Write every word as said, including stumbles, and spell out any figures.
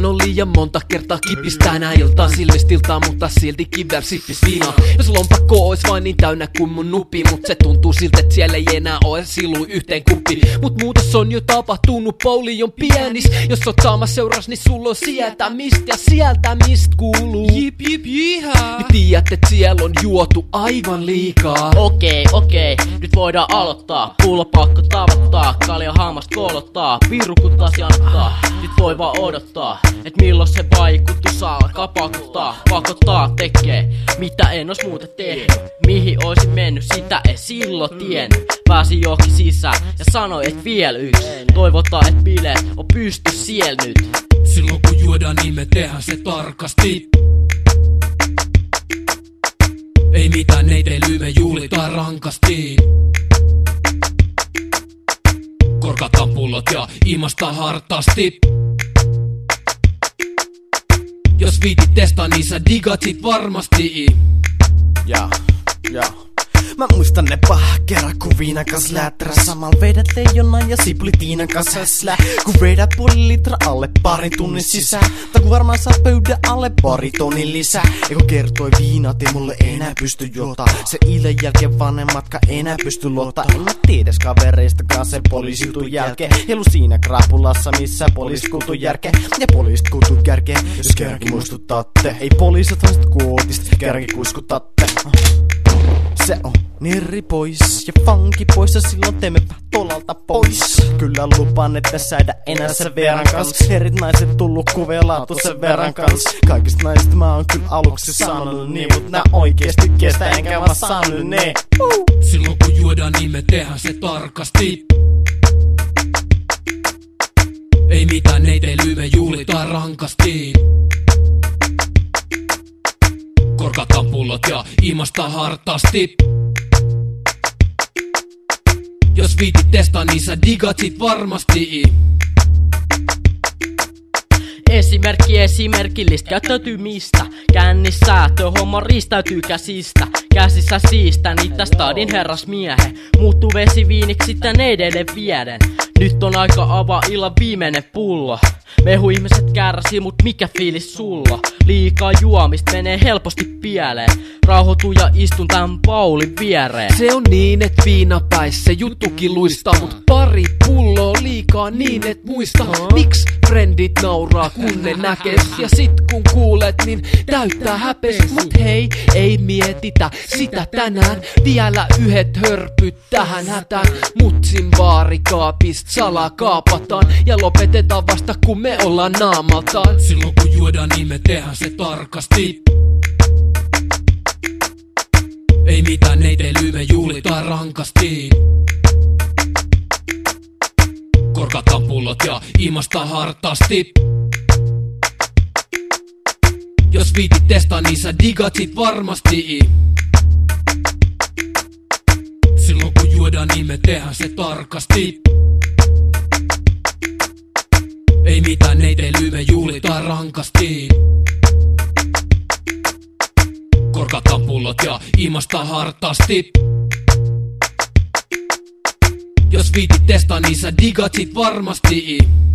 Tänään on liian monta kertaa kipis tänä iltaan. Silmistiltaan, mutta silti kiver sippis viinaa. Jos lompakko ois vain niin täynnä kuin mun nupi, mut se tuntuu siltä, et siellä ei enää oo silui yhteen kuppi. Mut muutos on jo tapahtunut, pouli on pienis. Jos oot saamassa seuras, niin sulla on sieltä mist ja sieltä mist kuuluu. Jip jip jihaa. Nyt tiedät, et siellä on juotu aivan liikaa. Okei, okei, nyt voidaan aloittaa. Pullopakko tavoittaa, kalja haamasta kolottaa. Piru kun taas janottaa, nyt voi vaan odottaa. Et milloin se vaikutus alkaa pakottaa. Pakottaa tekee, mitä en ois muuta tehnyt. Mihin oisin mennyt, sitä ei silloin tiennyt. Pääsin johonkin sisään ja sanoi, et vielä yksi. Toivotaan, et bileet on pysty siellä nyt. Silloin kun juodaan, niin me tehdään se tarkasti. Ei mitään neiteilyä, me juhlitaan rankasti. Korkataan pullot ja imasta hartaasti. Jos viitit testaa, niin sä digat sit varmasti. Ja, ja. Mä muistan ne pahkera, kun viinan kans läträ. Samal vedät leijonan ja siplitiinan kanssa häslää. Kun vedät puoli litra alle parin tunnin sisään. Tai kun varmaan saa pöydän alle pari tonnin lisää. Eko kertoi viinat ei mulle enää pysty juota. Se illan jälkeen vanhemmatka enää pysty luottaa. En mä tiedäs kavereistakaan sen poliisitun jälkeen. Helu siinä krapulassa missä poliisit kuultu järkeä. Ja poliisit kuultu järkeä, jos kerrankin muistuttatte. Ei poliisit vasta kuotista, kerrankin kuiskutatte. Se on nirri pois ja funky pois ja silloin teemme vähän tolalta pois. Kyllä lupaan, että säädä enää sen verran kans. Erit naiset tullu kuvelautu sen verran kans. Kaikista naisista mä oon kyllä aluksi sanonut niin, mut nää oikeesti kestä enkä mä saanut ne. uh. Silloin kun juodaan, niin me tehdään se tarkasti. Ei mitään neiteilyä, me juhlitaan rankasti. Korkataan pullot ja imasta hartaasti. Jos viitit testaa, niin sä digat sit varmasti. Esimerkki esimerkillistä käyttäytymistä. Kännissä homma riistäytyy käsistä. Käsissä siistä niitä stadin herrasmiehen. Muuttuu vesiviiniksi tän edelleen vieden. Nyt on aika avaa illan viimeinen pullo. Mehu ihmiset kärsii, mut mikä fiilis sulla? Liikaa juomista menee helposti pieleen. Rauhoitu ja istun tän Paulin viereen. Se on niin, et viinapäissä juttukin luistaa. Mut pari pulloa liikaa niin, et muista. Miks frendit nauraa kun ne näkes? Ja sit kun kuulet, niin täyttää häpes. Mut hei, ei mietitä sitä tänään. Vielä yhdet hörpyt tähän hätään. Mutsin baarikaapist salaa kaapataan. Ja lopetetaan vasta kun me ollaan naamaltaan. Silloin kun juodaan, niin me tehdään se tarkasti. Ei mitään neiteilyä, me juhlitaan rankasti. Korkataan pullot ja imasta hartaasti. Jos viitit testaa, niin sä digat sit varmasti. Silloin kun juodaan, niin me tehdään se tarkasti. Ei mitään neiteilyä, me juhlitaan rankasti. Korkataan pullot ja imasta hartaasti. Jos viitit testaa, niin sä digat sit varmasti.